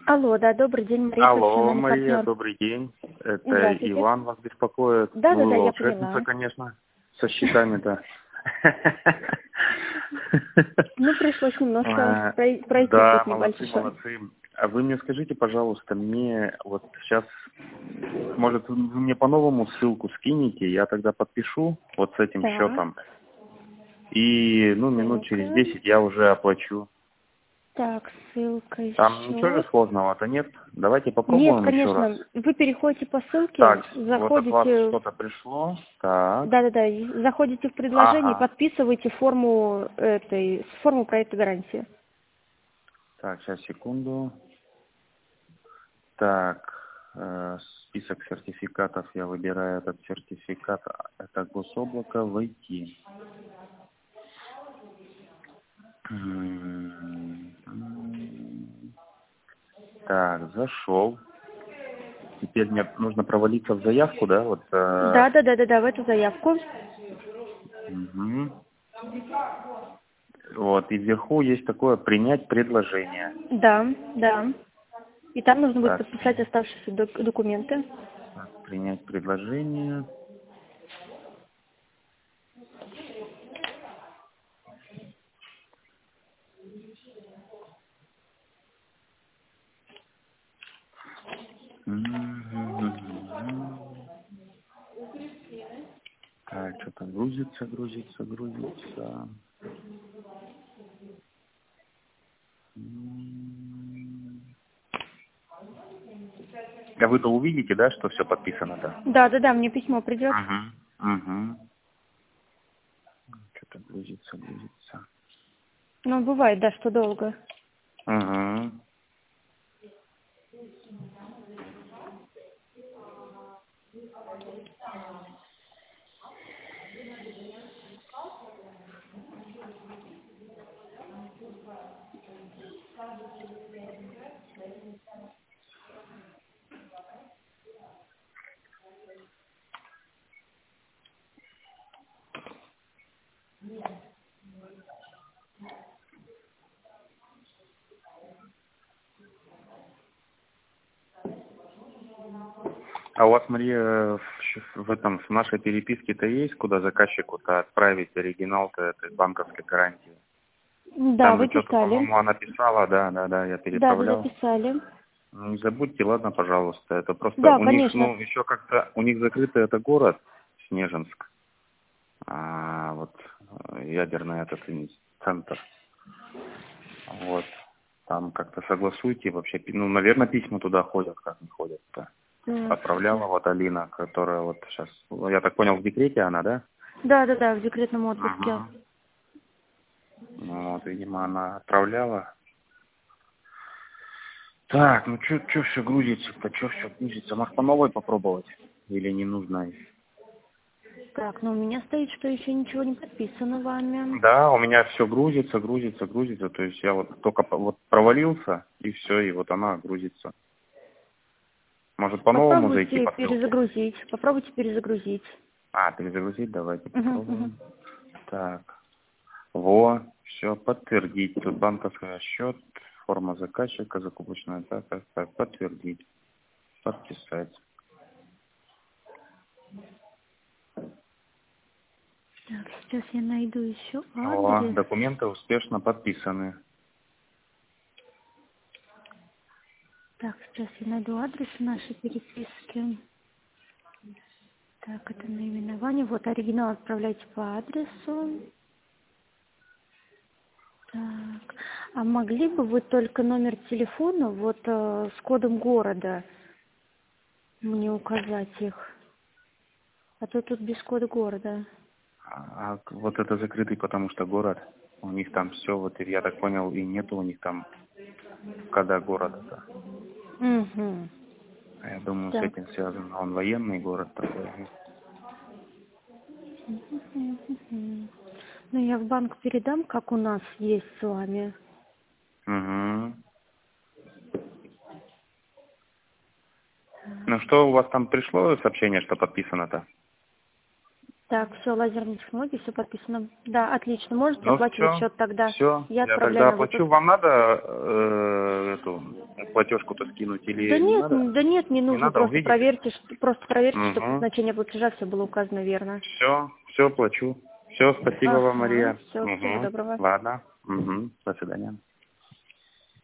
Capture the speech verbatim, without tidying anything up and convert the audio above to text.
Алло, да, добрый день, Мария, Алло, профессиональный Мария, партнер. добрый день. Это Здравствуйте. Иван вас беспокоит. Да, да, Ну, да, я волшебница, поняла. конечно, со счетами-то. Ну, пришлось немножко А, прой- пройти Да, путь молодцы, небольшой. молодцы. А вы мне скажите, пожалуйста, мне вот сейчас, может, вы мне по-новому ссылку скинете, я тогда подпишу вот с этим Так, счетом. И, ну, минут через ссылка. десять я уже оплачу. Так, ссылка и Там ничего же счет. сложного-то нет? Давайте Нет, попробуем еще раз. конечно, вы переходите по ссылке, Так, вот от вас заходите, что-то пришло. Так. да-да-да, и заходите в предложение, Ага. подписываете форму этой, форму проекта гарантии. Так, сейчас, секунду. Так, э, список сертификатов. Я выбираю этот сертификат. Это гособлако, войти. М, Так, зашел. Теперь мне нужно провалиться в заявку, да? Вот. э, Да-да-да-да-да, в эту заявку. мгм. Вот, и вверху есть такое «принять предложение». Да, да. И там нужно будет Так, подписать оставшиеся док- документы. так, принять предложение. Мгм. Так, что-то грузится, грузится, грузится. М. А вы-то увидите, да, что все подписано-то? Да-да-да, мне письмо придет. Угу. Угу. Что-то грузится, грузится. Ну, бывает, да, что долго. Угу. А у вас, Мария, в, щ- в этом, в нашей переписке-то есть, куда заказчику-то отправить оригинал-то этой банковской гарантии? Да, Там вы же что-то, писали. по-моему, она писала, да, да, да, я Да-да-да, переправлял. писали. Ну, не забудьте, ладно, пожалуйста. Это просто Да, у них, конечно. ну, еще как-то, у них закрытый это город, Снежинск. А вот э, ядерный этот ин- центр. Вот. Там как-то согласуйте вообще. пи- Ну, наверное, письма туда ходят, как не ходят-то. Так, сейчас. Отправляла вот Алина, которая вот сейчас, я так понял, в декрете она, да? Да-да-да, в декретном отпуске. Угу. Ну, вот, видимо, она отправляла. Так, ну что что все грузится-то, что все грузится? Может, по новой попробовать? Или не нужно? Так, ну у меня стоит, что еще ничего не подписано вами. Да, у меня все грузится, грузится, грузится. То есть я вот только по- вот провалился, и все, и вот она грузится. Может, по-новому зайти Попробуйте по ссылке? перезагрузить. Попробуйте перезагрузить. А, перезагрузить, давайте Угу, угу. попробуем. Так, во, все, подтвердить. Тут банковский счет, форма заказчика, закупочная, так, так, так, подтвердить, подписать. Так, сейчас я найду еще О, адрес. документы успешно подписаны. Так, сейчас я найду адрес нашей переписки. Так, это наименование. Вот оригинал отправляйте по адресу. Так. А могли бы вы только номер телефона вот э, с кодом города мне указать их? А то тут без кода города. А а вот это закрытый, потому что город. У них там все, вот я так понял, и нету у них там кода города-то. Угу. А я думаю, с Так. этим связано. Он военный город такой. Мгм. Ну, я в банк передам, как у нас есть с вами. Угу. Ну что, у вас там пришло сообщение, что подписано-то? Так, все, лазерные технологии, все подписано. Да, отлично. Можете Ну оплачивать все, счет тогда. все, Я я отправляю тогда на оплачу. выпуск. Вам надо э, эту платежку-то скинуть Да или не нет, надо? н- да нет, не Не нужно. надо, Просто увидите? проверьте, что, просто проверьте, чтобы Угу. значение платежа все было указано верно. Все, все плачу. Все, спасибо вам, Ага, Мария. все, всего Угу. доброго. Ладно. Угу. До свидания.